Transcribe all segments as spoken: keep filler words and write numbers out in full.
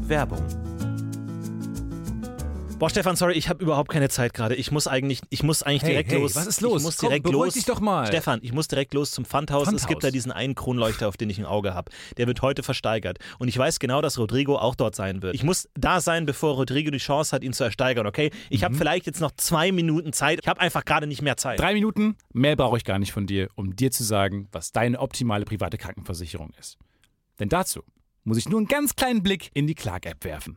Werbung. Boah, Stefan, sorry, ich habe überhaupt keine Zeit gerade. Ich muss eigentlich, ich muss eigentlich hey, direkt hey, los. Was ist los? Ich muss Komm, direkt beruhig los. dich doch mal. Stefan, ich muss direkt los zum Pfandhaus. Pfandhaus. Es gibt da diesen einen Kronleuchter, auf den ich ein Auge habe. Der wird heute versteigert. Und ich weiß genau, dass Rodrigo auch dort sein wird. Ich muss da sein, bevor Rodrigo die Chance hat, ihn zu ersteigern, okay? Ich mhm. habe vielleicht jetzt noch zwei Minuten Zeit. Ich habe einfach gerade nicht mehr Zeit. Drei Minuten? Mehr brauche ich gar nicht von dir, um dir zu sagen, was deine optimale private Krankenversicherung ist. Denn dazu muss ich nur einen ganz kleinen Blick in die Clark-App werfen.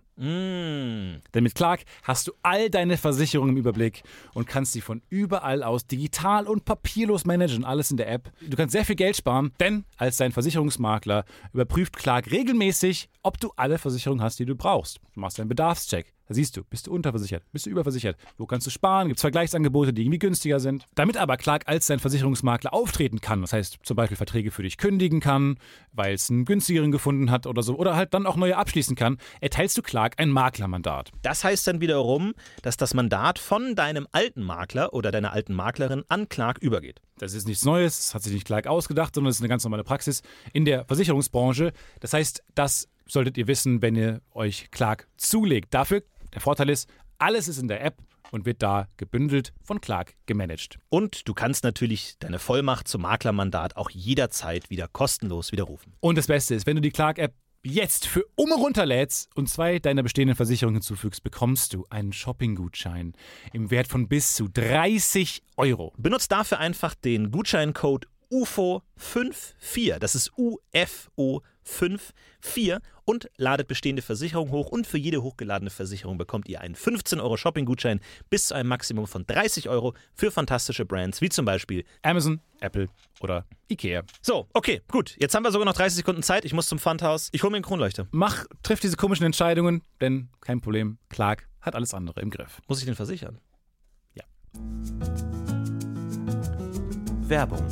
Mm. Denn mit Clark hast du all deine Versicherungen im Überblick und kannst sie von überall aus digital und papierlos managen, alles in der App. Du kannst sehr viel Geld sparen, denn als dein Versicherungsmakler überprüft Clark regelmäßig, ob du alle Versicherungen hast, die du brauchst. Du machst einen Bedarfscheck. Da siehst du, bist du unterversichert, bist du überversichert, wo kannst du sparen, gibt es Vergleichsangebote, die irgendwie günstiger sind. Damit aber Clark als dein Versicherungsmakler auftreten kann, das heißt zum Beispiel Verträge für dich kündigen kann, weil es einen günstigeren gefunden hat oder so, oder halt dann auch neue abschließen kann, erteilst du Clark ein Maklermandat. Das heißt dann wiederum, dass das Mandat von deinem alten Makler oder deiner alten Maklerin an Clark übergeht. Das ist nichts Neues, das hat sich nicht Clark ausgedacht, sondern das ist eine ganz normale Praxis in der Versicherungsbranche. Das heißt, das solltet ihr wissen, wenn ihr euch Clark zulegt. Dafür, der Vorteil ist, alles ist in der App und wird da gebündelt von Clark gemanagt. Und du kannst natürlich deine Vollmacht zum Maklermandat auch jederzeit wieder kostenlos widerrufen. Und das Beste ist, wenn du die Clark-App jetzt für Umme runterlädst und zwei deiner bestehenden Versicherungen hinzufügst, bekommst du einen Shopping-Gutschein im Wert von bis zu dreißig Euro. Benutzt dafür einfach den Gutscheincode U F O vierundfünfzig, das ist U F O fünfundfünfzig, und ladet bestehende Versicherungen hoch, und für jede hochgeladene Versicherung bekommt ihr einen fünfzehn Euro Shopping-Gutschein bis zu einem Maximum von dreißig Euro für fantastische Brands wie zum Beispiel Amazon, Apple oder Ikea. So, okay, gut. Jetzt haben wir sogar noch dreißig Sekunden Zeit. Ich muss zum Pfandhaus. Ich hole mir einen Kronleuchter. Mach, triff diese komischen Entscheidungen, denn kein Problem, Clark hat alles andere im Griff. Muss ich den versichern? Ja. Werbung.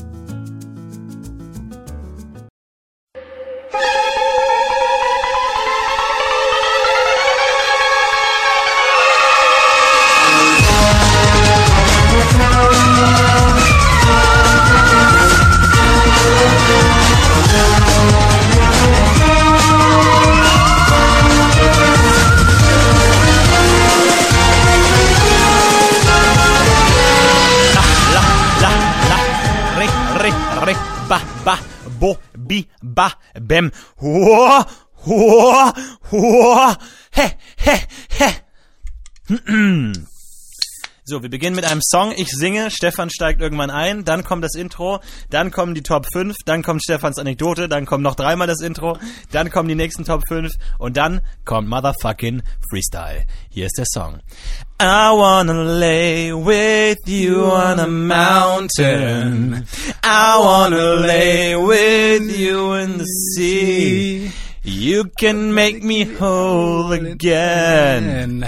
Ba, ba, bo, bi, ba, bem, hoa, hoa, hoa, he, he, he. So, wir beginnen mit einem Song. Ich singe, Stefan steigt irgendwann ein, dann kommt das Intro, dann kommen die Top fünf, dann kommt Stefans Anekdote, dann kommt noch dreimal das Intro, dann kommen die nächsten Top fünf und dann kommt Motherfucking Freestyle. Hier ist der Song. I wanna lay with you on a mountain. I wanna lay with you in the sea. You can make me whole again.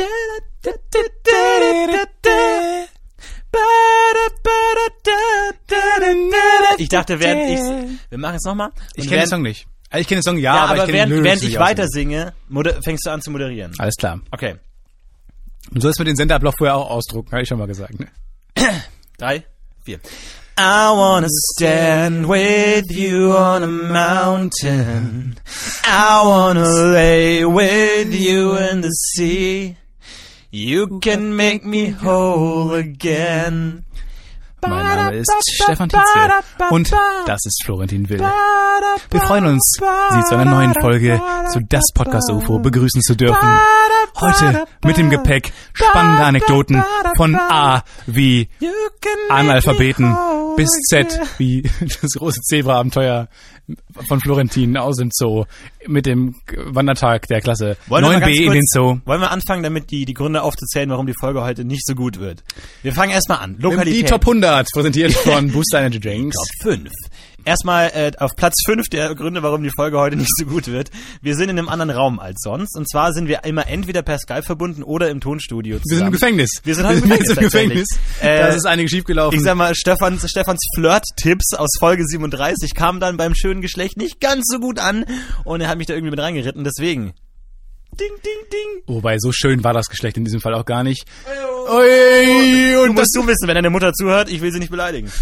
Ich dachte, während ich... Wir machen es nochmal. Ich kenne den Song nicht. Also ich kenne den Song, ja, ja aber, aber ich während, den während ich weiter auswendig. singe, moder- fängst du an zu moderieren. Alles klar. Okay. Du sollst mir den Senderablauf vorher auch ausdrucken, habe ich schon mal gesagt. Ne? Drei, vier. I wanna stand with you on a mountain. I wanna lay with you in the sea. You can make me whole again. Mein Name ist Stefan Tietze und das ist Florentin Will. Wir freuen uns, Sie zu einer neuen Folge zu Das Podcast U F O begrüßen zu dürfen. Heute mit dem Gepäck spannende Anekdoten von A wie Analphabeten bis Z wie das große Zebra-Abenteuer von Florentin aus dem Zoo mit dem Wandertag der Klasse neun B in den Zoo. Wollen wir anfangen, damit die, die Gründe aufzuzählen, warum die Folge heute nicht so gut wird? Wir fangen erstmal an. Lokalität. Die Top hundert, präsentiert von Booster Energy Drinks. Top fünf. Erstmal äh, auf Platz fünf der Gründe, warum die Folge heute nicht so gut wird. Wir sind in einem anderen Raum als sonst. Und zwar sind wir immer entweder per Skype verbunden oder im Tonstudio zusammen. Wir sind im Gefängnis. Wir sind halt im Gefängnis. Im Gefängnis. Äh, das ist einiges schiefgelaufen. Ich sag mal, Stefans, Stefans Flirt-Tipps aus Folge siebenunddreißig kamen dann beim schönen Geschlecht nicht ganz so gut an. Und er hat mich da irgendwie mit reingeritten. Deswegen. Ding, ding, ding. Wobei, so schön war das Geschlecht in diesem Fall auch gar nicht. Ui, und du musst du wissen, wenn deine Mutter zuhört, ich will sie nicht beleidigen.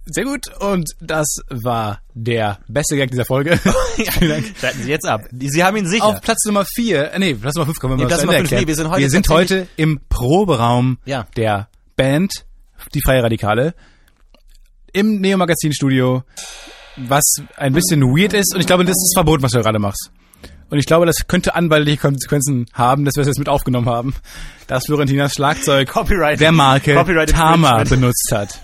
Sehr gut. Und das war der beste Gag dieser Folge. Vielen Dank. Schalten Sie jetzt ab. Sie haben ihn sicher. Auf Platz Nummer vier, äh, nee, Platz Nummer fünf kommen wir Nee, mal Platz zu Nummer Ende fünf, erklären. nee, wir sind heute wir sind tatsächlich- heute im Proberaum Ja. der Band Die Freie Radikale im Neo-Magazin-Studio, was ein bisschen weird ist. Und ich glaube, das ist verboten, was du gerade machst. Und ich glaube, das könnte anwaltliche Konsequenzen haben, dass wir es jetzt mit aufgenommen haben, dass Florentinas Schlagzeug Copyright. der Marke Copyright Tama Infringement. benutzt hat.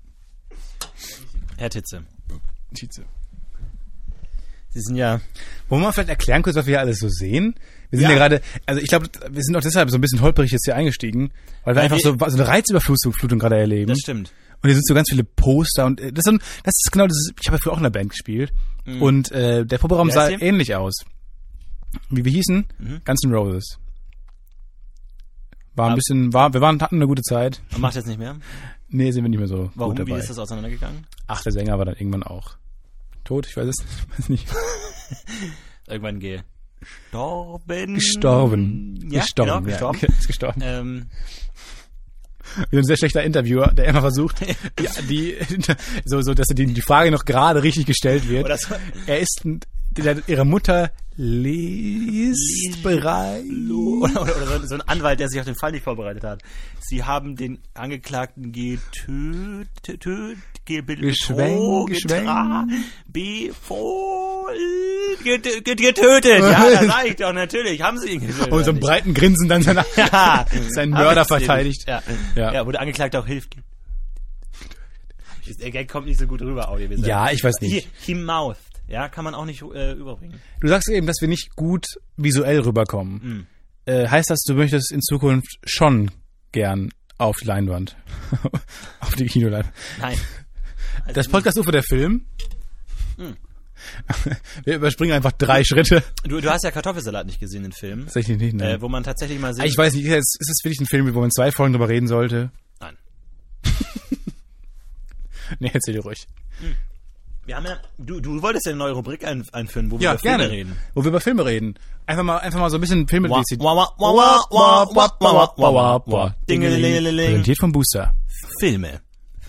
Herr Titze, Tietze. Sie sind ja... Wollen wir mal vielleicht erklären kurz, was wir hier alles so sehen? Wir sind ja, Ja. gerade, also ich glaube, wir sind auch deshalb so ein bisschen holperig jetzt hier eingestiegen, weil wir Weil einfach wir- so, so eine Reizüberflutung Flutung gerade erleben. Das stimmt. Und hier sind so ganz viele Poster und äh, das, sind, das ist genau das. Ist, ich habe ja früher auch in einer Band gespielt Mhm. und äh, der Proberaum Wie sah heißt die? ähnlich aus. Wie wir hießen? Mhm. Guns N' Roses. War ein Ab- bisschen, war, wir waren, hatten eine gute Zeit. Man macht jetzt nicht mehr. Nee, sind wir nicht mehr so Warum? gut Wie dabei. ist das auseinandergegangen? Ach, der Sänger war dann irgendwann auch tot. Ich weiß es weiß nicht. Irgendwann gestorben. Gestorben. Ja, gestorben. genau, gestorben. Ja, ist gestorben. Ähm, Wie ein sehr schlechter Interviewer, der immer versucht, die, die so, so, dass die, die Frage noch gerade richtig gestellt wird. Oder so. Er ist, ein, der, ihre Mutter liest bereit. Oder, oder, oder so, so ein Anwalt, der sich auf den Fall nicht vorbereitet hat. Sie haben den Angeklagten getötet, getötet, Geschwenkt, geschwenkt. befohlen, get- get- getötet. Ja, das sag ich doch, natürlich. Haben sie ihn getötet. Und so einem oder breiten Grinsen dann seinen, Ja. seinen nicht? Mörder Haben sie verteidigt. nicht. Ja. Ja. Ja. wo der Angeklagte auch hilft. Der Gag kommt nicht so gut rüber, audiovisuell. Ja, ich weiß Hier, nicht. he mouthed. Ja, kann man auch nicht äh, überbringen. Du sagst eben, dass wir nicht gut visuell rüberkommen. Mhm. Äh, heißt das, du möchtest in Zukunft schon gern auf die Leinwand? Auf die Kinoleinwand? Nein. Also Das Podcast-U F O der Film? Mhm. Wir überspringen einfach drei Schritte. Du, du hast ja Kartoffelsalat nicht gesehen, den Film. Tatsächlich nicht, ne? Äh, wo man tatsächlich mal sieht. Ich weiß nicht, ist ist es wirklich ein Film, wo man zwei Folgen drüber reden sollte? Nein. Nee, erzähl dir ruhig. Wir haben ja, du, du wolltest ja eine neue Rubrik ein, einführen, wo wir Ja, über Filme gerne. reden. Wo wir über Filme reden. Einfach mal, einfach mal so ein bisschen Filme Wah, durchziehen. wah, wah, wah, wah, wah, wah, wah, wah, wah, wah. Dingelingeling. Präsentiert vom Booster. Filme.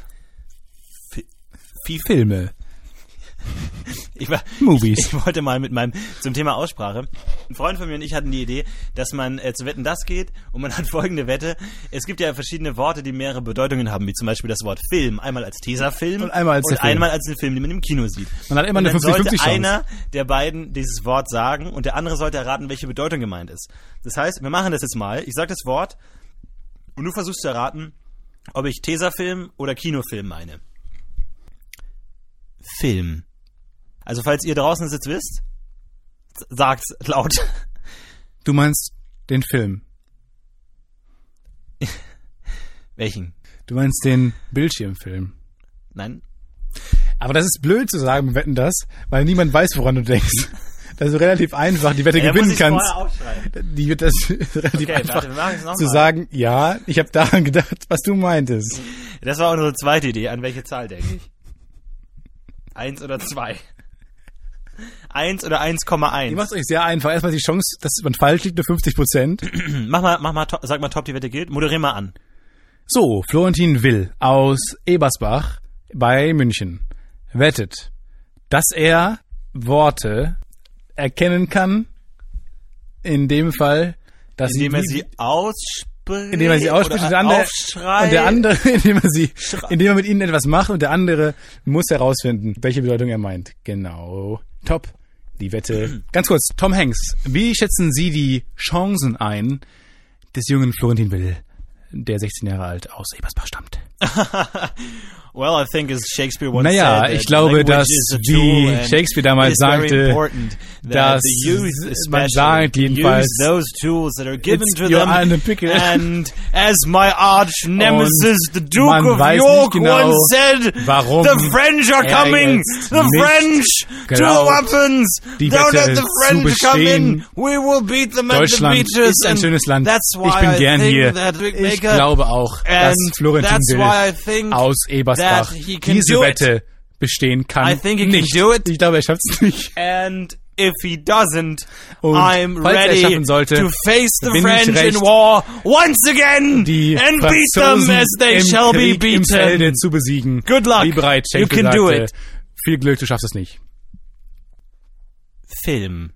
Wie Filme. Ich, war, Movies. ich, ich wollte mal mit meinem, zum Thema Aussprache. Ein Freund von mir und ich hatten die Idee, dass man äh, zu Wetten, das geht und man hat folgende Wette. Es gibt ja verschiedene Worte, die mehrere Bedeutungen haben, wie zum Beispiel das Wort Film. Einmal als Tesafilm Und einmal als und der Film. einmal als den Film, den man im Kino sieht. Man hat immer Und eine dann fünfzig sollte fünfzig Chance. einer der beiden dieses Wort sagen und der andere sollte erraten, welche Bedeutung gemeint ist. Das heißt, wir machen das jetzt mal. Ich sage das Wort und du versuchst zu erraten, ob ich Tesafilm oder Kinofilm meine. Film. Also falls ihr draußen sitzt, wisst, sagt's laut. Du meinst den Film. Welchen? Du meinst den Bildschirmfilm. Nein? Aber das ist blöd zu sagen, wir wetten das, weil niemand weiß, woran du denkst. Das ist relativ einfach, die Wette Ja, gewinnen muss ich's kannst. vorher aufschreiben. Die wird das relativ Okay, einfach warte, wir machen es noch zu mal. sagen, ja, ich habe daran gedacht, was du meintest. Das war unsere zweite Idee. An welche Zahl denke ich? Eins oder zwei? Eins oder eins Komma Ihr eins? macht euch sehr einfach. Erstmal die Chance, dass man falsch liegt, nur fünfzig Prozent. Mach mal, mach mal, to- sag mal, top, die Wette gilt. Moderier mal an. So, Florentin Will aus Ebersbach bei München wettet, dass er Worte erkennen kann, in dem Fall, dass Indem er sie, sie ausspricht. indem er sie ausspricht und der andere, aufschreit. und der andere, indem er sie, indem er mit ihnen etwas macht und der andere muss herausfinden, welche Bedeutung er meint. Genau. Top. Die Wette. Ganz kurz, Tom Hanks. Wie schätzen Sie die Chancen ein des jungen Florentin Will, der sechzehn Jahre alt aus Ebersbach stammt? Well, I think as Shakespeare once Naja, said, ich that glaube, language dass, is a wie tool and Shakespeare damals it is very sagte, important that dass the youth man especially sagt jedenfalls, use those tools that are given it's to your them. Anne Pickle. And as my arch nemesis, the Duke man of weiß York, nicht genau, once said, warum the French are er coming, jetzt the nicht French, two glaubt, weapons, die don't Wette let the zu French come in, bestehen. we will beat them at the Deutschland beaches. ist ein And schönes Land. That's why Ich bin I gern think hier. that Big Ich Maker glaube auch, dass and Florentin that's why I Will think aus Ebersbach that he can diese do it. Wette bestehen kann. I think he can nicht. do it. Ich glaube, er schafft es nicht. And if he doesn't, Und I'm falls er ready schaffen sollte, to face the bin ich French recht, in war once again die and beat them Franzosen as they im shall be Krieg im Felde beaten. zu besiegen. Good luck. Wie bereit, You Schenkel can do sagte, it. viel Glück, du schaffst es nicht. Film.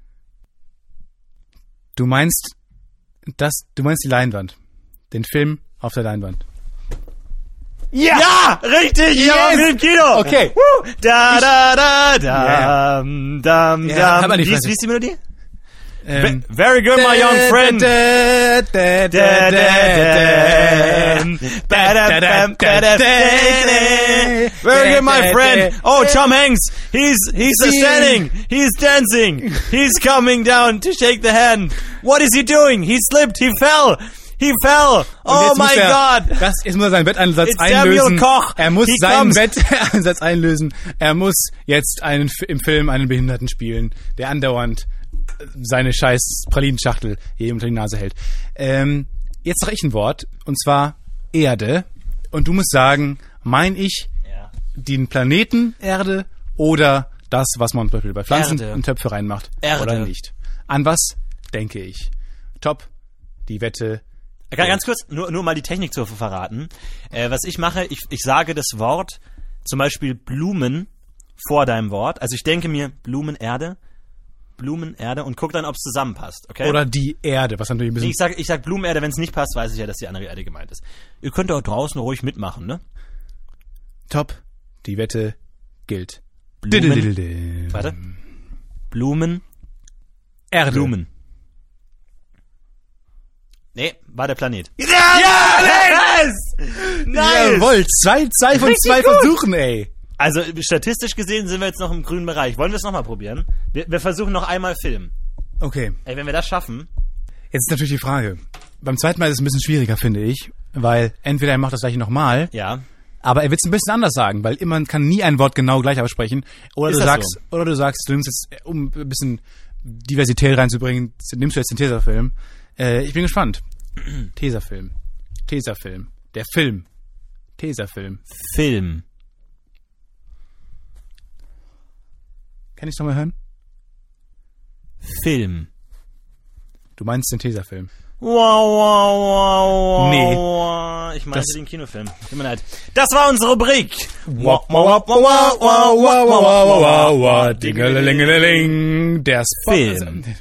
Du meinst das, du meinst die Leinwand. Den Film auf der Leinwand. Ja! Ja, richtig! Yes! Ja, im Kino! Okay. Woo! Da, da, da, da, Ja. dam, dam, Ja, dam. aber die Wie ist, Fresse. wie ist die Melodie? Ähm, Ve- Very good, my young friend. Da, da, da, da, da, da, da, da. Very good, my friend. Oh, Tom Hanks. He's he's See. standing. He's dancing. He's coming down to shake the hand. What is he doing? He slipped. He fell. He fell. Und Oh jetzt muss my er, God. Das, jetzt muss er seinen Wetteinsatz It's einlösen. Samuel Koch. Er muss He seinen comes. Wetteinsatz einlösen. Er muss jetzt einen, im Film einen Behinderten spielen, der andauernd seine scheiß Pralinenschachtel hier unter die Nase hält. Ähm, jetzt sag ich ein Wort, und zwar Erde. Und du musst sagen, mein ich Ja. den Planeten Erde oder das, was man zum Beispiel bei Pflanzen Erde. in Töpfe reinmacht Erde. oder nicht. An was denke ich? Top, die Wette. Ganz, ganz kurz, nur, nur mal die Technik zu verraten. Äh, was ich mache, ich, ich sage das Wort, zum Beispiel Blumen, vor deinem Wort. Also ich denke mir Blumen, Erde, Blumen, Erde und guck dann, ob es zusammenpasst. Okay? Oder die Erde, was natürlich ein bisschen... Ich sag, ich sag Blumenerde, wenn es nicht passt, weiß ich ja, dass die andere Erde gemeint ist. Ihr könnt auch draußen ruhig mitmachen, ne? Top, die Wette gilt. Blumen. Warte. Blumen, Erde. Blumen. Nee, war der Planet. Ja, Yes! Nice! Jawohl, zwei, zwei von Richtig zwei gut. Versuchen, ey. Also statistisch gesehen sind wir jetzt noch im grünen Bereich. Wollen wir es nochmal probieren? Wir, wir versuchen noch einmal Film. Okay, Ey, wenn wir das schaffen... jetzt ist natürlich die Frage. Beim zweiten Mal ist es ein bisschen schwieriger, finde ich, weil entweder er macht das gleiche nochmal, Ja. aber er wird es ein bisschen anders sagen, weil man kann nie ein Wort genau gleich aussprechen. Oder Ist du das sagst, so? oder du sagst, du nimmst jetzt, um ein bisschen Diversität reinzubringen, nimmst du jetzt den Tesafilm. Äh, ich bin gespannt. Tesafilm. Tesafilm. Der Film. Tesafilm. Film. Kann ich es nochmal hören? Film. Du meinst den Tesafilm. Wow, wow, wow, wow. Nee. Wow. Ich meinte Das- den Kinofilm. Tut mir leid. Das war unsere Rubrik. Wow, wow, wow, wow, wow, wow, wow, wow, wow, wow, dingelingeling, der Film. Film.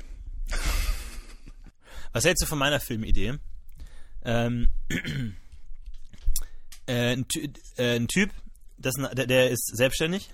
Was hältst du von meiner Filmidee? Ähm, äh, ein, Ty äh, ein Typ, das, der, der ist selbstständig.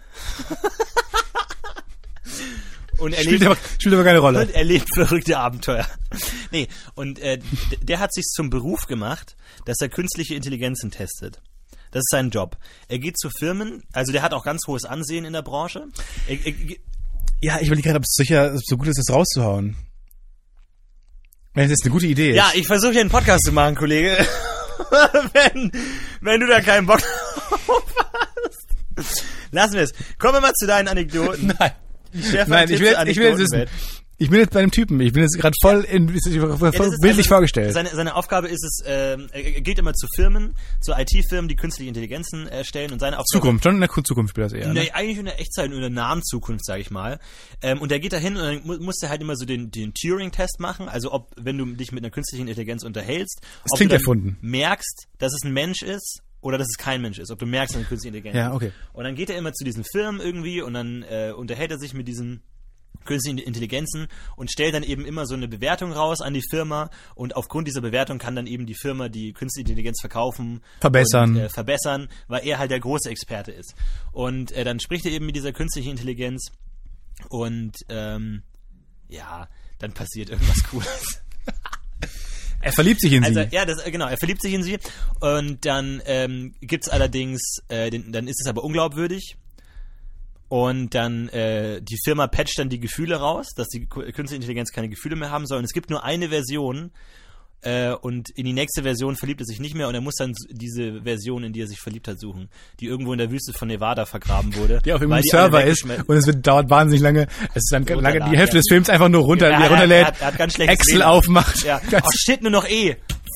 Und er Spielt lebt, aber, spielt aber keine Rolle. und er lebt verrückte Abenteuer. Nee, und äh, d- der hat sich zum Beruf gemacht, dass er künstliche Intelligenzen testet. Das ist sein Job. Er geht zu Firmen, also der hat auch ganz hohes Ansehen in der Branche. Er, er, Ja, ich überlege gerade, ob es sicher ob es so gut ist, das rauszuhauen. Wenn es jetzt eine gute Idee ist. Ja, ich versuche hier einen Podcast zu machen, Kollege. wenn, wenn du da keinen Bock drauf hast. Lassen wir es. Kommen wir mal zu deinen Anekdoten. Nein. Stefan Nein, ich will, Tipps ich will jetzt wissen. Anekdotenwelt. Ich bin jetzt bei einem Typen. Ich bin jetzt gerade voll in, Ja, das ist bildlich also, vorgestellt. Seine, seine Aufgabe ist es, ähm, er geht immer zu Firmen, zu I T-Firmen, die künstliche Intelligenzen erstellen und seine Aufgabe... Zukunft, schon in der Zukunft spielt das eher. Ne? Nee, eigentlich in der Echtzeit, in der nahen Zukunft, sage ich mal. Ähm, und der geht da hin und dann mu muss er halt immer so den, den Turing-Test machen, also ob, wenn du dich mit einer künstlichen Intelligenz unterhältst, Das ob klingt du dann erfunden. merkst, dass es ein Mensch ist oder dass es kein Mensch ist, ob du merkst, dass es eine künstliche Intelligenz Ja, ist. okay. Und dann geht er immer zu diesen Firmen irgendwie und dann äh, unterhält er sich mit diesen künstlichen Intelligenzen und stellt dann eben immer so eine Bewertung raus an die Firma und aufgrund dieser Bewertung kann dann eben die Firma die künstliche Intelligenz verkaufen, Verbessern. und, äh, verbessern, weil er halt der große Experte ist. Und äh, dann spricht er eben mit dieser künstlichen Intelligenz und ähm, ja, dann passiert irgendwas Cooles. Er verliebt sich in Also sie. ja, das, genau, er verliebt sich in sie und dann ähm, gibt's allerdings, äh, den, dann ist es aber unglaubwürdig. Und dann, äh, die Firma patcht dann die Gefühle raus, dass die Ku- künstliche Intelligenz keine Gefühle mehr haben soll. Und es gibt nur eine Version, äh, und in die nächste Version verliebt er sich nicht mehr und er muss dann s- diese Version, in die er sich verliebt hat, suchen, die irgendwo in der Wüste von Nevada vergraben wurde. Die auf weil irgendeinem die alle Server ist weggeschme- und es wird, dauert wahnsinnig lange. Es ist dann lange, die Hälfte ja. des Films einfach nur runter, Ja, wie er er hat- runterlädt, er hat- er hat ganz schlechtes Excel Leben. aufmacht. Ja. Ganz- Oh shit, nur noch E.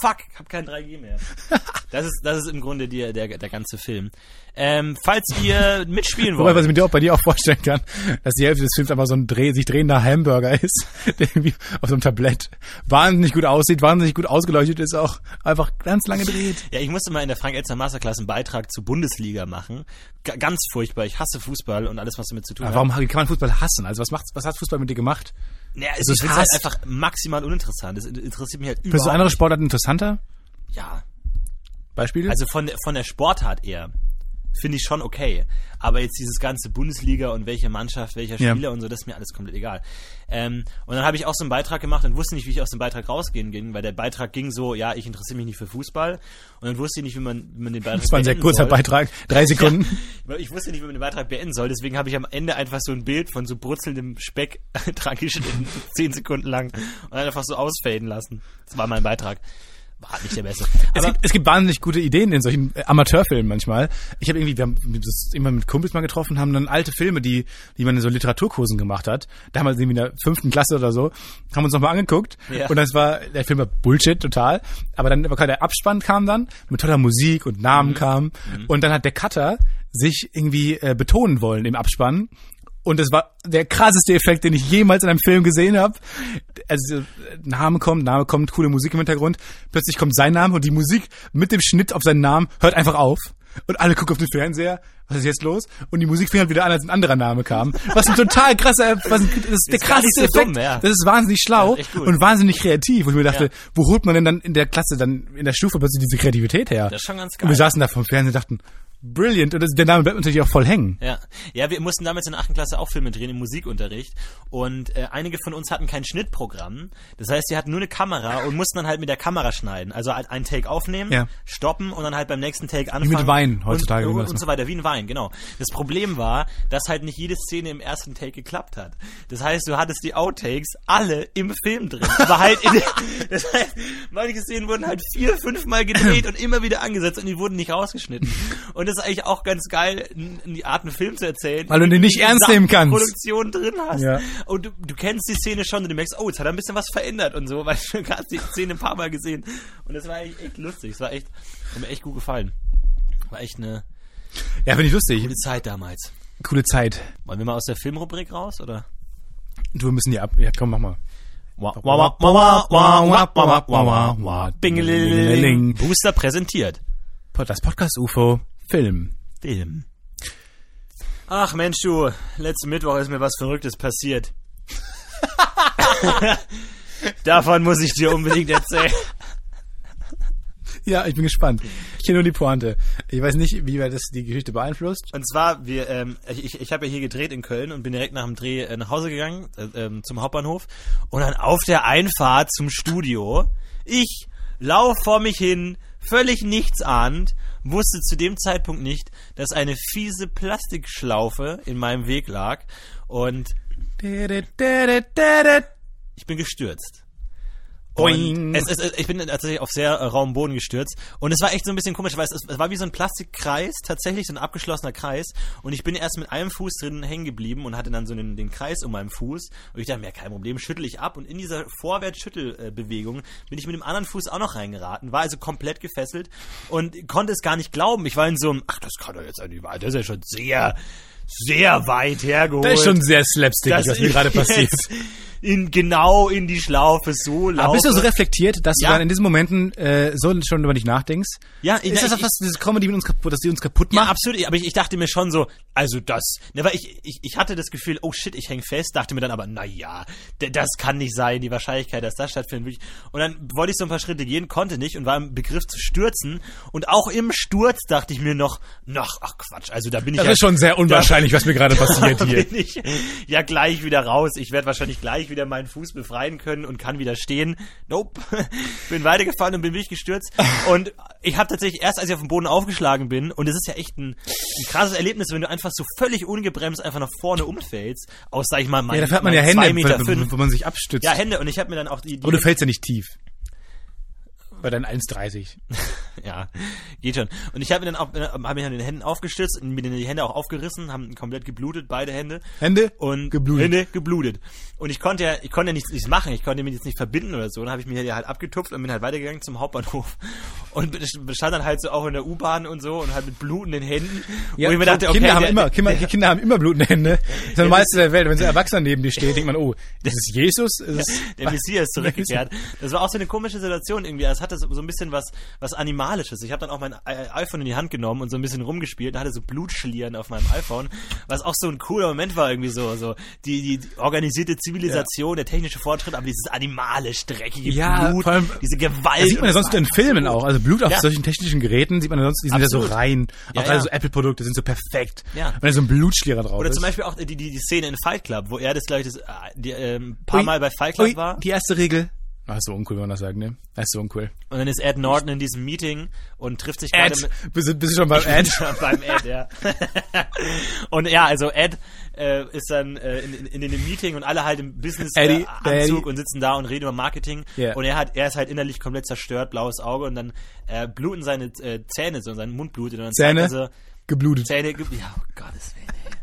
fuck, hab kein drei G mehr. Das ist, das ist im Grunde die, der, der ganze Film. Ähm, falls ihr mitspielen wollt. Wobei, was ich mir dir auch bei dir auch vorstellen kann, dass die Hälfte des Films einfach so ein Dreh, sich drehender Hamburger ist, der irgendwie auf so einem Tablett wahnsinnig gut aussieht, wahnsinnig gut ausgeleuchtet ist, auch einfach ganz lange dreht. Ja, ich musste mal in der Frank-Elzner Masterclass einen Beitrag zur Bundesliga machen. G- ganz furchtbar. Ich hasse Fußball und alles, was damit zu tun Aber hat. warum kann man Fußball hassen? Also was macht, was hat Fußball mit dir gemacht? Ja, Also es ist es halt hasst. einfach maximal uninteressant. Es interessiert mich halt überhaupt Findest du andere Sportarten interessanter? nicht. Ja, Beispiele? also von, der- von der Sportart eher. Finde ich schon okay. Aber jetzt dieses ganze Bundesliga und welche Mannschaft, welcher Ja. Spieler und so, das ist mir alles komplett egal. Ähm, und dann habe ich auch so einen Beitrag gemacht und wusste nicht, wie ich aus dem Beitrag rausgehen ging, weil der Beitrag ging so, ja, ich interessiere mich nicht für Fußball. Und dann wusste ich nicht, wie man, wie man den Beitrag das war ein sehr beenden kurzer soll. Beitrag, drei Sekunden. Weil ich wusste nicht, wie man den Beitrag beenden soll, deswegen habe ich am Ende einfach so ein Bild von so brutzelndem Speck dran geschnitten, zehn Sekunden lang und dann einfach so ausfaden lassen. Das war mein Beitrag. War nicht der beste. Es Aber gibt, es gibt wahnsinnig gute Ideen in solchen äh, Amateurfilmen manchmal. Ich habe irgendwie, wir haben das immer mit Kumpels mal getroffen, haben dann alte Filme, die, die man in so Literaturkursen gemacht hat, damals irgendwie in der fünften Klasse oder so, haben uns nochmal angeguckt. Ja. Und das war, der Film war Bullshit, total. Aber dann war der Abspann kam dann, mit toller Musik und Namen Mhm. kam. Und dann hat der Cutter sich irgendwie äh, betonen wollen im Abspann. Und das war der krasseste Effekt, den ich jemals in einem Film gesehen habe. Also Name kommt, Name kommt, coole Musik im Hintergrund. Plötzlich kommt sein Name und die Musik mit dem Schnitt auf seinen Namen hört einfach auf. Und alle gucken auf den Fernseher. Was ist jetzt los? Und die Musik fing halt wieder an, als ein anderer Name kam. Was ein total krasser, was ein, das ist der Ist gar nicht krasseste so Effekt. dumm, ja. Das ist wahnsinnig schlau Das ist echt gut. und wahnsinnig kreativ. Wo ich mir dachte, Ja. wo holt man denn dann in der Klasse, dann in der Stufe plötzlich diese Kreativität her? das ist schon ganz Und wir geil. saßen da vom Fernseher und dachten, brilliant. Und das, der Name bleibt natürlich auch voll hängen. Ja, ja, wir mussten damals in der achten Klasse auch Filme drehen im Musikunterricht und äh, einige von uns hatten kein Schnittprogramm. Das heißt, die hatten nur eine Kamera und mussten dann halt mit der Kamera schneiden. Also halt einen Take aufnehmen, Ja. stoppen und dann halt beim nächsten Take anfangen. mit Wein heutzutage, wie Und, man und, das und so weiter, wie ein Wein, genau. Das Problem war, dass halt nicht jede Szene im ersten Take geklappt hat. Das heißt, du hattest die Outtakes alle im Film drin. Aber halt in der, das heißt, manche Szenen wurden halt vier, fünf Mal gedreht und immer wieder angesetzt und die wurden nicht rausgeschnitten. Und das ist eigentlich auch ganz geil, in die Art, einen Film zu erzählen. Weil du den nicht ernst nehmen kannst. Produktion drin hast. Ja. Und du, du kennst die Szene schon und du merkst, oh, jetzt hat er ein bisschen was verändert und so, weil du hast die Szene ein paar Mal gesehen. Und das war echt, echt lustig. Es war echt, hat mir echt gut gefallen. War echt eine Ja, finde ich lustig. gute Zeit damals. Coole Zeit. Wollen wir mal aus der Filmrubrik raus, oder? Du, wir müssen die ab. Ja, komm, mach mal. Bingeling. Booster präsentiert. Das Podcast U F O Film. Film. Ach Mensch, du, letzten Mittwoch ist mir was Verrücktes passiert. Davon muss ich dir unbedingt erzählen. Ja, ich bin gespannt. Ich kenne nur die Pointe. Ich weiß nicht, wie das die Geschichte beeinflusst. Und zwar, wir, ähm, ich, ich habe ja hier gedreht in Köln und bin direkt nach dem Dreh äh, nach Hause gegangen, äh, ähm, zum Hauptbahnhof. Und dann auf der Einfahrt zum Studio, ich lauf vor mich hin, völlig nichtsahnend, wusste zu dem Zeitpunkt nicht, dass eine fiese Plastikschlaufe in meinem Weg lag. Und ich bin gestürzt. Und es, es, es, ich bin tatsächlich auf sehr äh, rauen Boden gestürzt und es war echt so ein bisschen komisch, weil es, es war wie so ein Plastikkreis, tatsächlich so ein abgeschlossener Kreis und ich bin erst mit einem Fuß drin hängen geblieben und hatte dann so den, den Kreis um meinem Fuß und ich dachte mir, ja, kein Problem, schüttel ich ab und in dieser Vorwärtsschüttelbewegung bin ich mit dem anderen Fuß auch noch reingeraten, war also komplett gefesselt und konnte es gar nicht glauben. Ich war in so einem, ach, das kann doch jetzt nicht wahr, das ist ja schon sehr, sehr weit hergeholt. Das ist schon sehr slapstickig, was mir gerade passiert. In, genau in die Schlaufe so laufe. Aber bist du so reflektiert, dass Ja. du dann in diesen Momenten äh, so schon über dich nachdenkst? Ja, Ist das ich, auch was, diese Comedy mit uns kaputt, dass die uns kaputt Ja, macht? absolut. Aber ich, ich dachte mir schon so, also das, ne, weil ich, ich, ich hatte das Gefühl, oh shit, ich häng fest, dachte mir dann aber, na ja, d- das kann nicht sein, die Wahrscheinlichkeit, dass das stattfindet. Wirklich. Und dann wollte ich so ein paar Schritte gehen, konnte nicht und war im Begriff zu stürzen. Und auch im Sturz dachte ich mir noch, ach, ach Quatsch, also da bin ich Das ja, ist schon sehr unwahrscheinlich, was mir gerade passiert da hier. bin ich ja gleich wieder raus. Ich werde wahrscheinlich gleich wieder meinen Fuß befreien können und kann wieder stehen. Nope. Bin weitergefallen und bin wirklich gestürzt. Und ich habe tatsächlich erst, als ich auf dem Boden aufgeschlagen bin, und es ist ja echt ein, ein krasses Erlebnis, wenn du einfach so völlig ungebremst einfach nach vorne umfällst, aus, sag ich mal, mein, Ja, dafür hat man mein ja Hände, zwei Meter wo, fünf. wo man sich abstützt. Ja, Hände. Und ich habe mir dann auch die... die Aber du fällst ja nicht tief. Bei deinen eins Komma dreißig. Ja, geht schon. Und ich habe mir dann auch, habe mich an den Händen aufgestützt und mir die Hände auch aufgerissen, haben komplett geblutet, beide Hände. Hände? Und geblutet. Hände geblutet. Und ich konnte ja, ich konnte ja nichts, nichts machen, ich konnte mich jetzt nicht verbinden oder so. Dann habe ich mir halt abgetupft und bin halt weitergegangen zum Hauptbahnhof. Und stand dann halt so auch in der U-Bahn und so und halt mit blutenden Händen. Ja, wo ich mir dachte, okay, Kinder haben der, immer, Kinder, der, Kinder haben immer blutende Hände. Das ist das meiste der Welt. Wenn so ein Erwachsener neben dir steht, denkt man, oh, das ist Jesus? Ist der Messias ist zurückgekehrt. Das war auch so eine komische Situation irgendwie. Es hatte so, so ein bisschen was, was Animalisches. Ich habe dann auch mein iPhone in die Hand genommen und so ein bisschen rumgespielt und hatte so Blutschlieren auf meinem iPhone, was auch so ein cooler Moment war irgendwie so, so die, die, die organisierte Zivilisation, ja. Der technische Fortschritt, aber dieses animalisch dreckige ja, Blut, vor allem, diese Gewalt. Das sieht man ja sonst in Filmen auch. Also Blut auf ja. solchen technischen Geräten sieht man ja sonst, die sind Absolut. ja so rein. Ja, auch gerade ja. so Apple-Produkte sind so perfekt. Ja. Wenn da so ein Blutschlierer drauf Oder ist. zum Beispiel auch die, die, die Szene in Fight Club, wo er das, glaube ich, das, die, äh, ein paar Ui, Mal bei Fight Club ui, war. Die erste Regel. Ach, ist so uncool, wenn man das sagt, ne? Das ist so uncool. Und dann ist Ed Norton in diesem Meeting und trifft sich gerade Ed, mit... bist, du- bist du schon beim Ich Ed? bin schon beim Ed, ja. Und ja, also Ed äh, ist dann äh, in, in, in dem Meeting und alle halt im Eddie, Business-Anzug und sitzen da und reden über Marketing. Yeah. Und er hat, er ist halt innerlich komplett zerstört, blaues Auge und dann äh, bluten seine äh, Zähne so, sein Mund blutet und dann Zähne? zeigt er so, Geblutet. Zähne, ge ja, oh Gottes Willen, ey.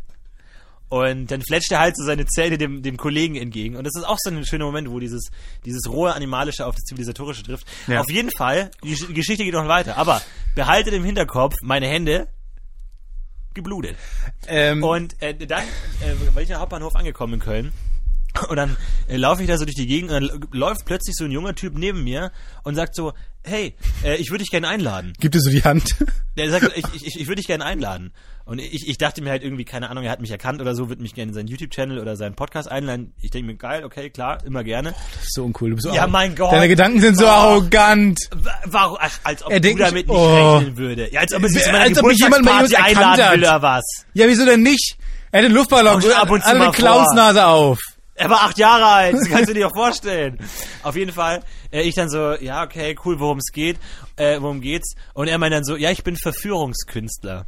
Und dann fletscht er halt so seine Zähne dem, dem Kollegen entgegen. Und das ist auch so ein schöner Moment, wo dieses, dieses rohe Animalische auf das Zivilisatorische trifft. Ja. Auf jeden Fall, die, die Geschichte geht noch weiter. Aber behaltet im Hinterkopf, meine Hände geblutet. Ähm, Und äh, dann, äh, war ich am Hauptbahnhof angekommen in Köln. Und dann äh, laufe ich da so durch die Gegend und dann läuft plötzlich so ein junger Typ neben mir und sagt so, hey, äh, ich würde dich gerne einladen. Gib dir so die Hand. Der sagt, ich, ich, ich würde dich gerne einladen. Und ich, ich dachte mir halt irgendwie, keine Ahnung, er hat mich erkannt oder so, wird mich gerne in seinen YouTube-Channel oder seinen Podcast einladen. Ich denke mir, geil, okay, klar, immer gerne. Das ist so uncool. Du bist so Ja, arro- mein Gott. Deine Gedanken sind so Oh. arrogant. Warum? Ach, als ob Er du denkt damit nicht- nicht oh. rechnen würde. Ja, als ob er sich zu Als meiner ob mich jemand bei uns Geburtstagsparty erkannt einladen hat. will oder was. Ja, wieso denn nicht? Er hat den Luftballon, Komm schon ab und zu hat mal eine Klausnase auf. Er war acht Jahre alt, das kannst du dir doch vorstellen. Auf jeden Fall, äh, ich dann so, ja, okay, cool, worum es geht, äh, worum geht's? Und er meint dann so, ja, ich bin Verführungskünstler.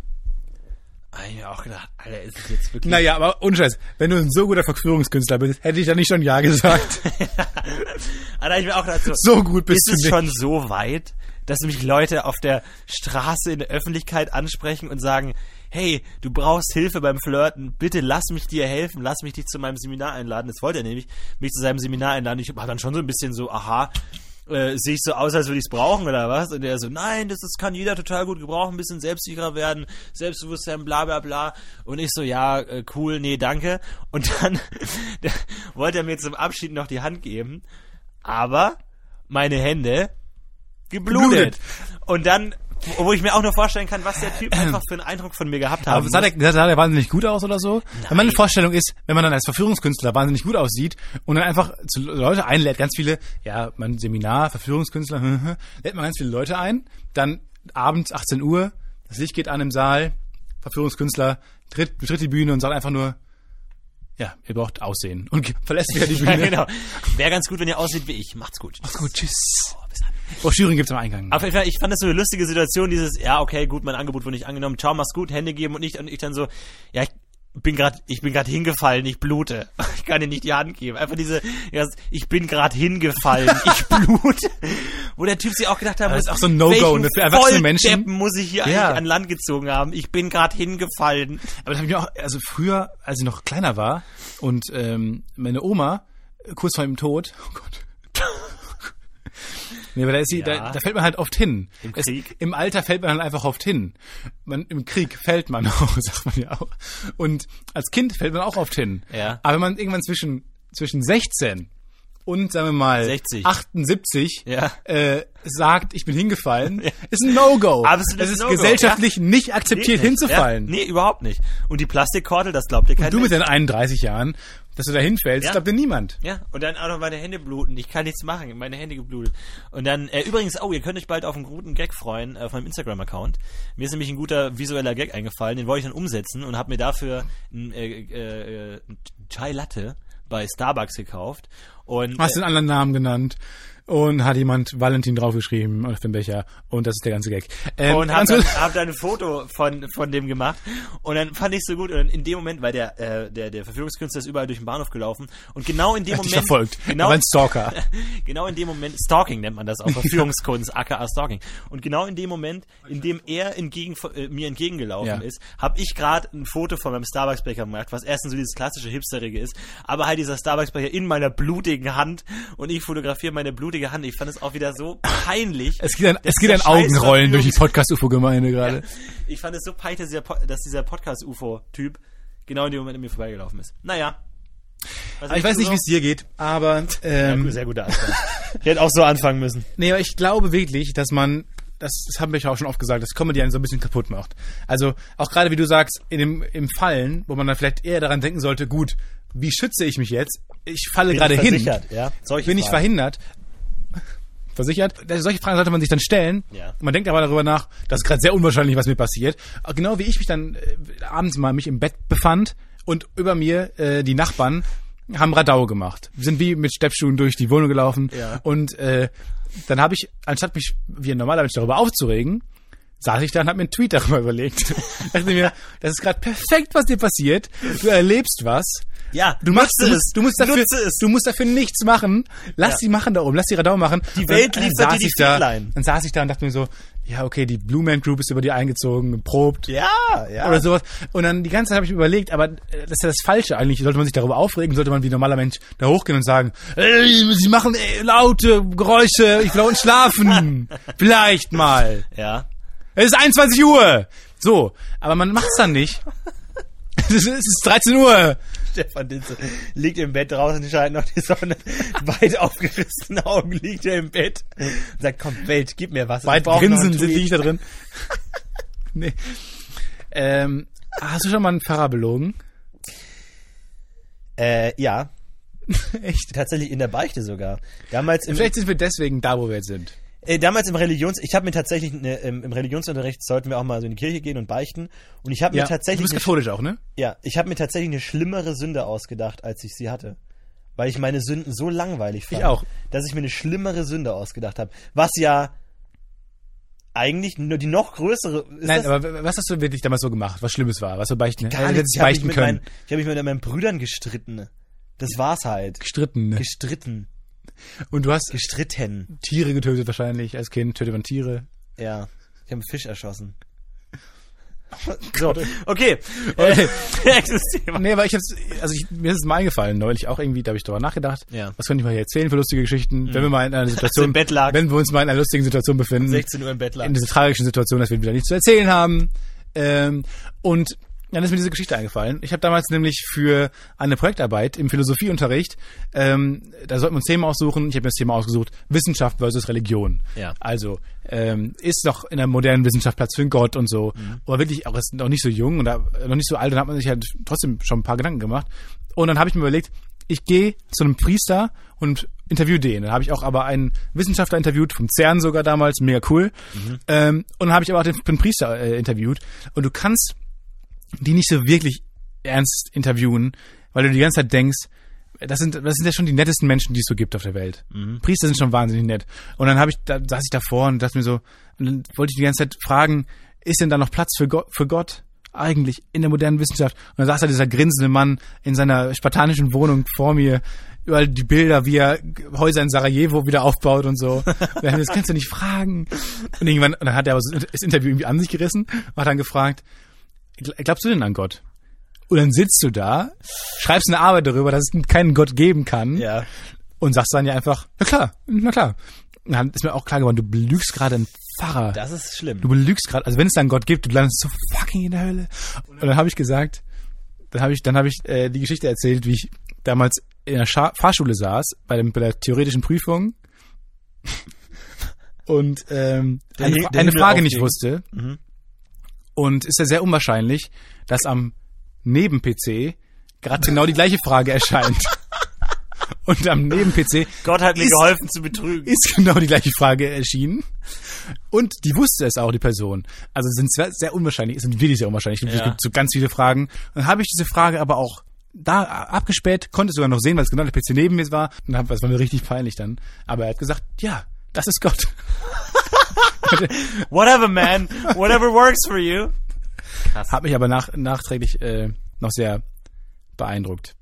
Da hab ich mir auch gedacht, Alter, ist das jetzt wirklich... Naja, aber ohne Scheiß, wenn du ein so guter Verführungskünstler bist, hätte ich da nicht schon Ja gesagt. Aber da hab ich mir auch gedacht, so, So gut bist ist du es nicht. schon so weit, dass mich Leute auf der Straße in der Öffentlichkeit ansprechen und sagen, hey, du brauchst Hilfe beim Flirten, bitte lass mich dir helfen, lass mich dich zu meinem Seminar einladen. Das wollte er nämlich, mich zu seinem Seminar einladen. Ich war dann schon so ein bisschen so, aha, äh, sehe ich so aus, als würde ich es brauchen oder was? Und er so, nein, das, das kann jeder total gut gebrauchen, ein bisschen selbstsicherer werden, Selbstbewusstsein, bla bla bla. Und ich so, ja, äh, cool, nee, danke. Und dann der, wollte er mir zum Abschied noch die Hand geben, aber meine Hände geblutet. Geblutet. Und dann, wo wo ich mir auch nur vorstellen kann, was der Typ einfach für einen Eindruck von mir gehabt haben Aber sah der, sah der wahnsinnig gut aus oder so? Nein. Wenn meine Vorstellung ist, wenn man dann als Verführungskünstler wahnsinnig gut aussieht und dann einfach zu Leute einlädt, ganz viele, ja, mein Seminar, Verführungskünstler, lädt man ganz viele Leute ein, dann abends achtzehn Uhr, das Licht geht an im Saal, Verführungskünstler tritt, betritt die Bühne und sagt einfach nur, ja, ihr braucht Aussehen und ge- verlässt wieder die Bühne. Ja, genau. Wäre ganz gut, wenn ihr aussieht wie ich. Macht's gut. Macht's gut, tschüss. Oh, bis dann. Broschüren gibt's am Eingang. Auf jeden Fall, ich fand das so eine lustige Situation, dieses, ja, okay, gut, mein Angebot wurde nicht angenommen, ciao, mach's gut, Hände geben und nicht, und ich dann so, ja, ich bin gerade, ich bin gerade hingefallen, ich blute. Ich kann dir nicht die Hand geben. Einfach diese, ja, ich bin gerade hingefallen, ich blute. Wo der Typ sich auch gedacht hat, das ist auch so ein No-Go, ne, für erwachsene Menschen. Volldeppen muss ich hier Ja. eigentlich an Land gezogen haben. Ich bin gerade hingefallen. Aber das habe ich mir auch, also früher, als ich noch kleiner war und ähm, meine Oma, äh, kurz vor dem Tod, oh Gott. Nee, aber da, ist sie, Ja. da, da fällt man halt oft hin. Im Es, Krieg? Im Alter fällt man halt einfach oft hin. Man, im Krieg fällt man auch, sagt man ja auch. Und als Kind fällt man auch oft hin. Ja. Aber wenn man irgendwann zwischen, zwischen sechzehn und, sagen wir mal, sechzig. achtundsiebzig Ja. äh, sagt, ich bin hingefallen, ist ein No-Go. Absolutes Das ist No-Go, gesellschaftlich nicht akzeptiert, Geht nicht. hinzufallen. Ja, nee, überhaupt nicht. Und die Plastikkordel, das glaubt dir kein Du Mensch. mit deinen einunddreißig Jahren, dass du da hinfällst, Ja. glaubt dir niemand. Ja, und dann auch noch meine Hände bluten. Ich kann nichts machen, meine Hände geblutet. Und dann, äh, übrigens, oh, ihr könnt euch bald auf einen guten Gag freuen, auf meinem Instagram-Account. Mir ist nämlich ein guter visueller Gag eingefallen, den wollte ich dann umsetzen und habe mir dafür ein äh, äh, äh, Chai Latte bei Starbucks gekauft. Und, Hast äh, den anderen Namen genannt. Und hat jemand Valentin draufgeschrieben auf dem Becher. Und das ist der ganze Gag. Ähm, und hab dann, hab dann ein Foto von, von dem gemacht. Und dann fand ich so gut. Und dann in dem Moment, weil der, äh, der, der Verführungskünstler ist überall durch den Bahnhof gelaufen. Und genau in dem hat dich Moment. verfolgt. Genau, Aber ein Stalker. genau in dem Moment, Stalking nennt man das auch, Verführungskunst, aka Stalking. Und genau in dem Moment, in dem er entgegen, äh, mir entgegengelaufen Ja. ist, habe ich gerade ein Foto von meinem Starbucks-Becher gemacht, was erstens so dieses klassische Hipsterige ist, aber halt dieser Starbucks-Becher in meiner blutigen Hand und ich fotografiere meine blutige Hand. Ich fand es auch wieder so peinlich. Es geht ein, dass es geht ein dieser Augenrollen durch die Scheiß- Podcast-U F O-Gemeinde gerade. Ja, ich fand es so peinlich, dass dieser, Po- dass dieser Podcast-U F O-Typ genau in dem Moment an mir vorbeigelaufen ist. Naja. Was Ich weiß nicht, wie es dir geht, aber ähm, Ja, sehr guter Anfang. Ich hätte auch so anfangen müssen. nee, aber ich glaube wirklich, dass man, das, das haben wir ja auch schon oft gesagt, dass Comedy einen so ein bisschen kaputt macht. Also auch gerade wie du sagst, in dem im Fallen, wo man dann vielleicht eher daran denken sollte, gut, wie schütze ich mich jetzt? Ich falle Bin gerade ich hin. versichert, ja? Solche Bin ich Fragen. verhindert? Versichert? Solche Fragen sollte man sich dann stellen. Ja. Man denkt aber darüber nach, das ist gerade sehr unwahrscheinlich, was mir passiert. Genau wie ich mich dann äh, abends mal mich im Bett befand und über mir äh, die Nachbarn haben Radau gemacht. Sind wie mit Steppschuhen durch die Wohnung gelaufen. Ja. Und äh, dann habe ich, anstatt mich wie ein normaler Mensch darüber aufzuregen, saß ich da und habe mir einen Tweet darüber überlegt. dachte mir, das ist gerade perfekt, was dir passiert. Du erlebst was. Ja, Du machst nutze es. Du musst dafür, Nutze es. du musst dafür nichts machen. Lass Ja. sie machen da oben. Lass die Radau machen. Die Und Welt dann, liefert saß dir die ich da, Fähnlein. Dann saß ich da und dachte mir so, ja, okay, die Blue Man Group ist über dir eingezogen, geprobt. Ja, ja. Oder sowas. Und dann die ganze Zeit habe ich mir überlegt, aber äh, das ist ja das Falsche eigentlich. Sollte man sich darüber aufregen, sollte man wie ein normaler Mensch da hochgehen und sagen, ey, sie machen ey, laute Geräusche, ich will unten schlafen. Vielleicht mal. Ja. Es ist einundzwanzig Uhr. So, aber man macht's dann nicht. Es ist, es ist dreizehn Uhr. Stefan Dinze liegt im Bett, draußen scheint noch die Sonne, weit aufgerissene Augen liegt er im Bett und sagt, komm, Welt, gib mir was. Ich Weit brauch noch einen grinsend Tweet. liege ich da drin. nee. Ähm, hast du schon mal einen Pfarrer belogen? Äh, ja, Echt? tatsächlich in der Beichte sogar. Damals im, Vielleicht sind wir deswegen da, wo wir jetzt sind. äh, damals im Religions... Ich habe mir tatsächlich, ne, im, im Religionsunterricht sollten wir auch mal so in die Kirche gehen und beichten. Und ich habe mir du tatsächlich... bist eine- katholisch auch, ne? Ja, ich habe mir tatsächlich eine schlimmere Sünde ausgedacht, als ich sie hatte. Weil ich meine Sünden so langweilig fand. Ich auch. Dass ich mir eine schlimmere Sünde ausgedacht habe. Was ja eigentlich nur die noch größere... Ist Nein, das aber was hast du wirklich damals so gemacht? Was Schlimmes war? Was du beichten? gar Hättest nichts. du Ich habe mich, beichten mit können. meinen- ich hab mich mit meinen Brüdern gestritten. Das war's halt. Gestritten, ne? Gestritten. Und du hast Gestritten. Tiere getötet wahrscheinlich. Als Kind tötet man Tiere. Ja. Ich habe einen Fisch erschossen. So, okay. Okay. Nächstes Thema. Nee, aber ich hab's, also ich, mir ist es mal eingefallen neulich auch irgendwie, da habe ich drüber nachgedacht. Ja. Was könnte ich mal hier erzählen für lustige Geschichten, wenn wir mal in einer Situation, im Bett lag. wenn wir uns mal in einer lustigen Situation befinden. sechzehn Uhr im Bett lag. In dieser tragischen Situation, dass wir wieder nichts zu erzählen haben. Ähm, und dann ist mir diese Geschichte eingefallen. Ich habe damals nämlich für eine Projektarbeit im Philosophieunterricht, ähm, da sollten wir uns Themen aussuchen. Ich habe mir das Thema ausgesucht, Wissenschaft versus Religion. Ja. Also ähm, ist noch in der modernen Wissenschaft Platz für einen Gott und so. Mhm. Aber wirklich auch ist noch nicht so jung und da, noch nicht so alt. Dann hat man sich halt trotzdem schon ein paar Gedanken gemacht. Und dann habe ich mir überlegt, ich gehe zu einem Priester und interview den. Dann habe ich auch aber einen Wissenschaftler interviewt, vom CERN sogar damals, mega cool. Mhm. Ähm, und dann habe ich aber auch den, den Priester äh, interviewt. Und du kannst die nicht so wirklich ernst interviewen, weil du die ganze Zeit denkst, das sind, das sind ja schon die nettesten Menschen, die es so gibt auf der Welt. Mhm. Priester sind schon wahnsinnig nett. Und dann habe ich, da saß ich davor und dachte mir so, und dann wollte ich die ganze Zeit fragen, ist denn da noch Platz für Gott, für Gott eigentlich in der modernen Wissenschaft? Und dann saß da dieser grinsende Mann in seiner spartanischen Wohnung vor mir, überall die Bilder, wie er Häuser in Sarajevo wieder aufbaut und so. Das kannst du nicht fragen. Und irgendwann, und dann hat er aber das Interview irgendwie an sich gerissen und hat dann gefragt, glaubst du denn an Gott? Und dann sitzt du da, schreibst eine Arbeit darüber, dass es keinen Gott geben kann. Ja. Und sagst dann ja einfach, na klar, na klar. Und dann ist mir auch klar geworden, du belügst gerade einen Pfarrer. Das ist schlimm. Du belügst gerade, also wenn es da einen Gott gibt, du landest so fucking in der Hölle. Und dann habe ich gesagt, dann habe ich, dann habe ich äh, die Geschichte erzählt, wie ich damals in der Scha- Fahrschule saß, bei, dem, bei der theoretischen Prüfung und ähm, Der eine, Hi- Fra- der eine Himmel Frage nicht aufging. wusste. Mhm. Und ist ja sehr unwahrscheinlich, dass am Neben-P C gerade genau die gleiche Frage erscheint. Und am Neben-P C Gott hat mir ist, geholfen zu betrügen. ist genau die gleiche Frage erschienen. Und die wusste es auch, die Person. Also sind sehr, sehr unwahrscheinlich, es sind wirklich sehr unwahrscheinlich. Es Ja. gibt so ganz viele Fragen. Und dann habe ich diese Frage aber auch da abgespäht, konnte es sogar noch sehen, weil es genau der P C neben mir war. Und das war mir richtig peinlich dann. Aber er hat gesagt, ja, das ist Gott. Whatever, man. Whatever works for you. Krass. Hat mich aber nach, nachträglich äh, noch sehr beeindruckt.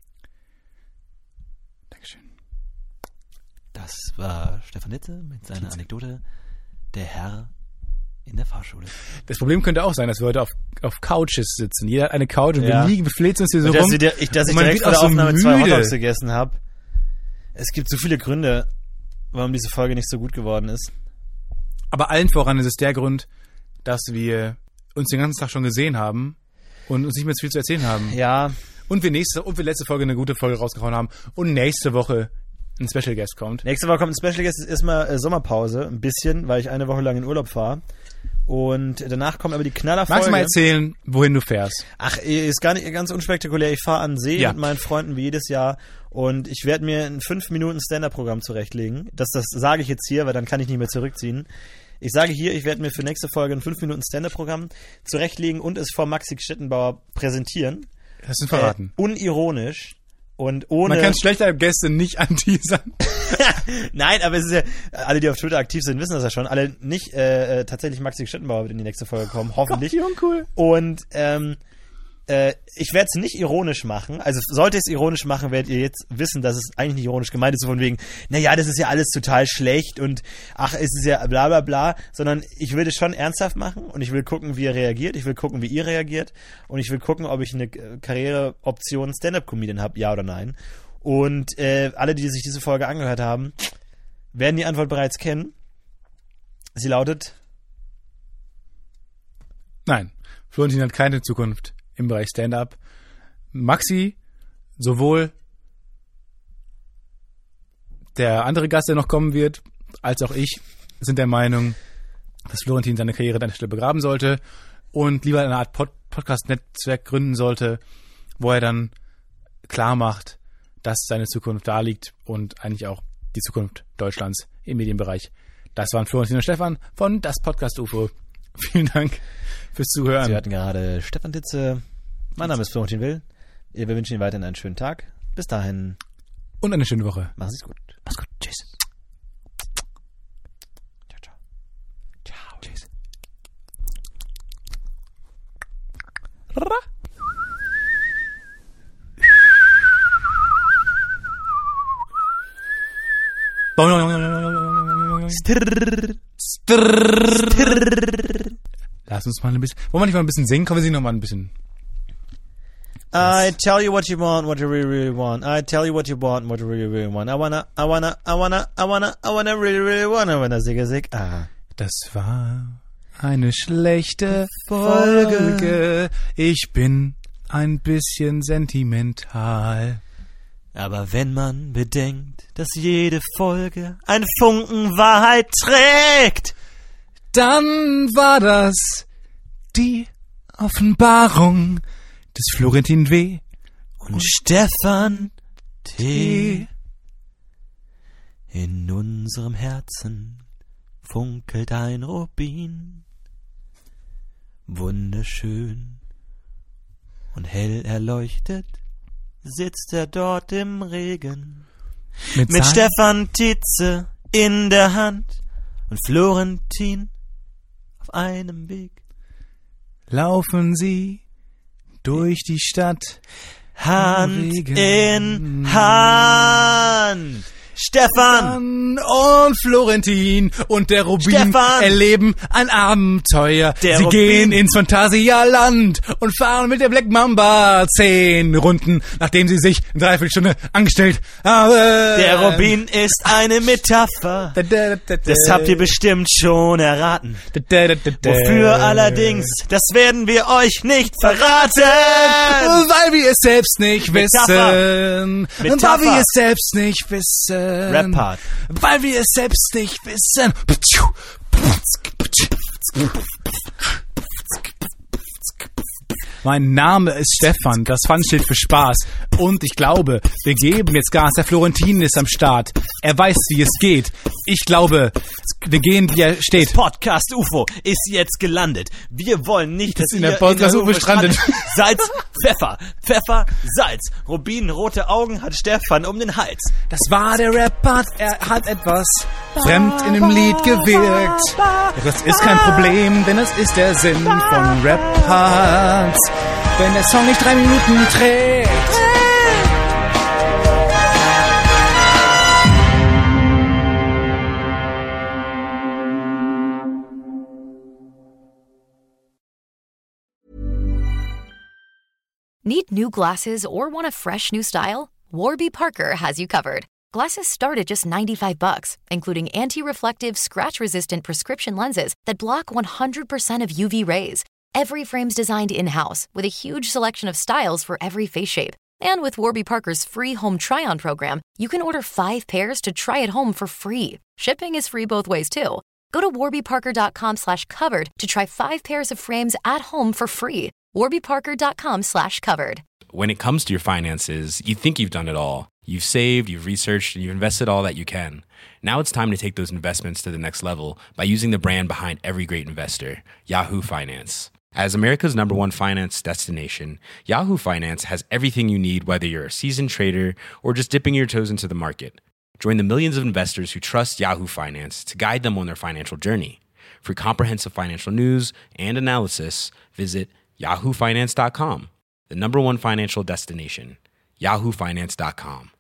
Dankeschön. Das war Stefan Ditze mit seiner Anekdote, der Herr in der Fahrschule. Das Problem könnte auch sein, dass wir heute auf, auf Couches sitzen. Jeder hat eine Couch und ja. wir liegen, befleht uns hier so und dass rum. Der, ich, dass ich direkt vor der Aufnahme so zwei Hotdogs gegessen habe. Es gibt so viele Gründe, warum diese Folge nicht so gut geworden ist. Aber allen voran ist es der Grund, dass wir uns den ganzen Tag schon gesehen haben und uns nicht mehr so viel zu erzählen haben. Ja. Und wir nächste und wir letzte Folge eine gute Folge rausgehauen haben und nächste Woche ein Special Guest kommt. Nächste Woche kommt ein Special Guest, ist erstmal äh, Sommerpause, ein bisschen, weil ich eine Woche lang in Urlaub fahre. Und danach kommen aber die Knallerfolge. Magst du mal erzählen, wohin du fährst? Ach, ist gar nicht ganz unspektakulär. Ich fahre an See ja. mit meinen Freunden wie jedes Jahr und ich werde mir ein fünf Minuten Stand-Up-Programm zurechtlegen. Das, das sage ich jetzt hier, weil dann kann ich nicht mehr zurückziehen. Ich sage hier, ich werde mir für nächste Folge ein fünf Minuten Stand-Up-Programm zurechtlegen und es vor Maxi Stettenbauer präsentieren. Hast du verraten? Äh, unironisch. Und ohne. Man kann schlechter Gäste nicht anteasern. Nein, aber es ist ja, alle, die auf Twitter aktiv sind, wissen das ja schon. Alle nicht äh, tatsächlich Maxi Stettenbauer wird in die nächste Folge kommen, hoffentlich. Gott, wie uncool. Und ähm, äh, ich werde es nicht ironisch machen. Also sollte ich es ironisch machen, werdet ihr jetzt wissen, dass es eigentlich nicht ironisch gemeint ist, so von wegen, naja, das ist ja alles total schlecht und ach, es ist ja bla bla bla, sondern ich will es schon ernsthaft machen und ich will gucken, wie er reagiert, ich will gucken, wie ihr reagiert und ich will gucken, ob ich eine Karriereoption Stand-Up-Comedian habe, ja oder nein. Und äh, alle, die sich diese Folge angehört haben, werden die Antwort bereits kennen. Sie lautet: Nein, Florentin hat keine Zukunft im Bereich Stand-Up. Maxi, sowohl der andere Gast, der noch kommen wird, als auch ich, sind der Meinung, dass Florentin seine Karriere an der Stelle begraben sollte und lieber eine Art Pod- Podcast-Netzwerk gründen sollte, wo er dann klar macht, dass seine Zukunft da liegt und eigentlich auch die Zukunft Deutschlands im Medienbereich. Das waren Florentin und Stefan von Das Podcast U F O. Vielen Dank fürs Zuhören. Sie hatten gerade Stefan Ditze. Mein Name ist Florentin Will. Wir wünschen Ihnen weiterhin einen schönen Tag. Bis dahin. Und eine schöne Woche. Machen Sie es gut. Mach's gut. Tschüss. Ciao, ciao. Ciao. Tschüss. Stirr. Stirr. Lass uns mal ein bisschen. Wollen wir nicht mal ein bisschen singen? Kommen wir singen noch mal ein bisschen. I tell you what you want, what you really, really want. I tell you what you want, what you really, really want. I wanna, I wanna, I wanna, I wanna, I wanna really, really wanna, wanna zigga zig. Ah. Das war eine schlechte Folge. Ich bin ein bisschen sentimental. Aber wenn man bedenkt, dass jede Folge ein Funken Wahrheit trägt, dann war das die Offenbarung des Florentin W. und, und Stefan T. In unserem Herzen funkelt ein Rubin, wunderschön und hell erleuchtet sitzt er dort im Regen mit, mit Stefan Tietze in der Hand und Florentin auf einem Weg. Laufen sie durch die Stadt Hand in Hand. Stefan und Florentin und der Rubin Stefan. erleben ein Abenteuer. Der Sie Rubin. gehen ins Phantasialand und fahren mit der Black Mamba zehn Runden, nachdem sie sich eine Dreiviertelstunde angestellt haben. Der Rubin ist eine Metapher. Das habt ihr bestimmt schon erraten. Wofür allerdings, das werden wir euch nicht verraten. Weil wir es selbst nicht Metapher. wissen. Metapher. Weil wir es selbst nicht wissen. Rap-Part. Weil wir es selbst nicht wissen. Mein Name ist Stefan, das Fun steht für Spaß. Und ich glaube, wir geben jetzt Gas. Der Florentin ist am Start. Er weiß, wie es geht. Ich glaube, wir gehen, wie er steht. Das Podcast U F O ist jetzt gelandet. Wir wollen nicht, dass in der ihr Podcast in U F O strandet. Salz, Pfeffer, Pfeffer, Salz. Rubinrote Augen hat Stefan um den Hals. Das war der Rap-Part. Er hat etwas fremd in dem Lied gewirkt. Doch das ist kein Problem, denn es ist der Sinn von Rap-Parts. Wenn der Song nicht drei Minuten trägt. Need new glasses or want a fresh new style? Warby Parker has you covered. Glasses start at just ninety-five bucks, including anti-reflective, scratch-resistant prescription lenses that block one hundred percent of U V rays. Every frame's designed in-house with a huge selection of styles for every face shape. And with Warby Parker's free home try-on program, you can order five pairs to try at home for free. Shipping is free both ways, too. Go to warbyparker.com slash covered to try five pairs of frames at home for free. warbyparker.com slash covered. When it comes to your finances, you think you've done it all. You've saved, you've researched, and you've invested all that you can. Now it's time to take those investments to the next level by using the brand behind every great investor, Yahoo Finance. As America's number one finance destination, Yahoo Finance has everything you need, whether you're a seasoned trader or just dipping your toes into the market. Join the millions of investors who trust Yahoo Finance to guide them on their financial journey. For comprehensive financial news and analysis, visit yahoo finance dot com, the number one financial destination, yahoo finance dot com.